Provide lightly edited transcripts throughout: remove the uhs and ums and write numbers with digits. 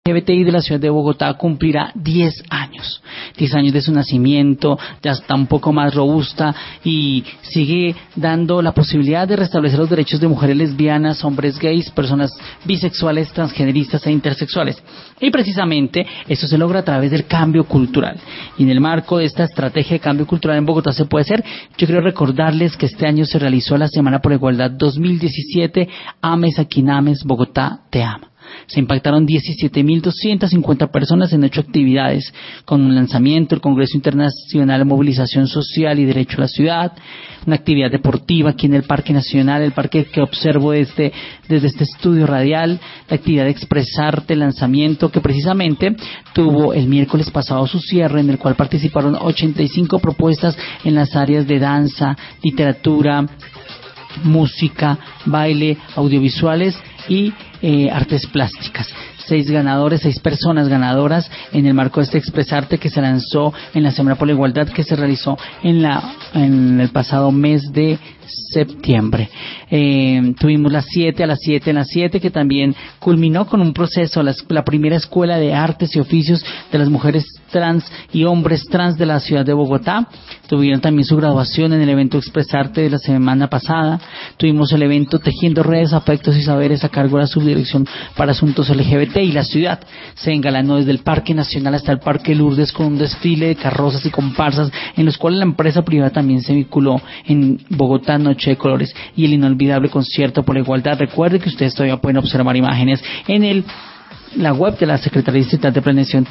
LGBTI de la ciudad de Bogotá cumplirá 10 años. 10 años de su nacimiento, ya está un poco más robusta y sigue dando la posibilidad de restablecer los derechos de mujeres lesbianas, hombres gays, personas bisexuales, transgeneristas e intersexuales. Y precisamente esto se logra a través del cambio cultural. Y en el marco de esta estrategia de cambio cultural en Bogotá se puede hacer, yo quiero recordarles que este año se realizó la Semana por la Igualdad 2017, Ames a quien ames, Bogotá te ama. Se impactaron 17.250 personas en 8 actividades, con un lanzamiento, el Congreso Internacional de Movilización Social y Derecho a la Ciudad, una actividad deportiva aquí en el Parque Nacional, el parque que observo desde este estudio radial, la actividad de Expresarte, el lanzamiento que precisamente tuvo el miércoles pasado su cierre, en el cual participaron 85 propuestas en las áreas de danza, literatura, música, baile, audiovisuales y artes plásticas. 6 personas ganadoras en el marco de este Expresarte que se lanzó en la Semana por la Igualdad que se realizó en el pasado mes de septiembre. Tuvimos las 7 que también culminó con un proceso, la primera escuela de artes y oficios de las mujeres trans y hombres trans de la ciudad de Bogotá. Tuvieron también su graduación en el evento Expresarte de la semana pasada. Tuvimos el evento Tejiendo Redes, Afectos y Saberes a cargo de la Subdirección para Asuntos LGBT, y la ciudad se engalanó desde el Parque Nacional hasta el Parque Lourdes con un desfile de carrozas y comparsas en los cuales la empresa privada también se vinculó en Bogotá Noche de Colores y el inolvidable concierto por la igualdad. Recuerde que ustedes todavía pueden observar imágenes en la web de la Secretaría Distrital de Planeación,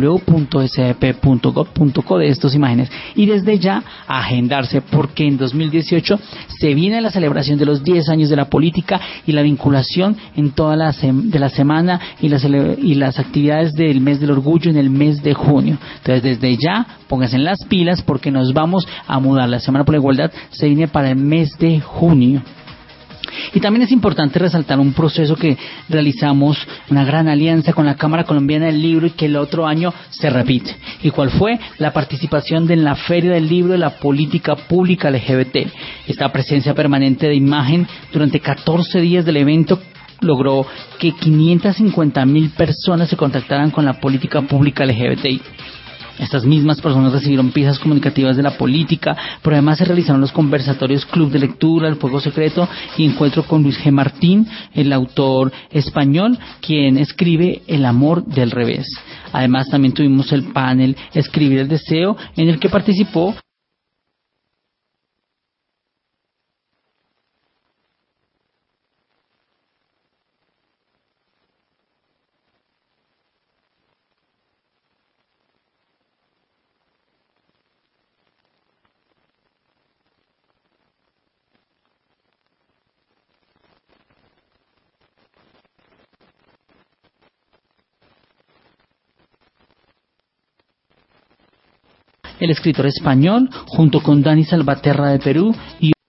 www.sdp.gov.co, de estas imágenes, y desde ya agendarse, porque en 2018 se viene la celebración de los 10 años de la política y la vinculación en toda la semana y las actividades del mes del orgullo en el mes de junio. Entonces desde ya pónganse en las pilas porque nos vamos a mudar. La Semana por la Igualdad se viene para el mes de junio. Y también es importante resaltar un proceso que realizamos, una gran alianza con la Cámara Colombiana del Libro, y que el otro año se repite. ¿Y cuál fue? La participación en la Feria del Libro de la Política Pública LGBT. Esta presencia permanente de imagen durante 14 días del evento logró que 550.000 personas se contactaran con la política pública LGBTI. Estas mismas personas recibieron piezas comunicativas de la política, pero además se realizaron los conversatorios Club de Lectura, El Fuego Secreto y encuentro con Luis G. Martín, el autor español, quien escribe El amor del revés. Además también tuvimos el panel Escribir el deseo, en el que participó el escritor español, junto con Dani Salvaterra de Perú y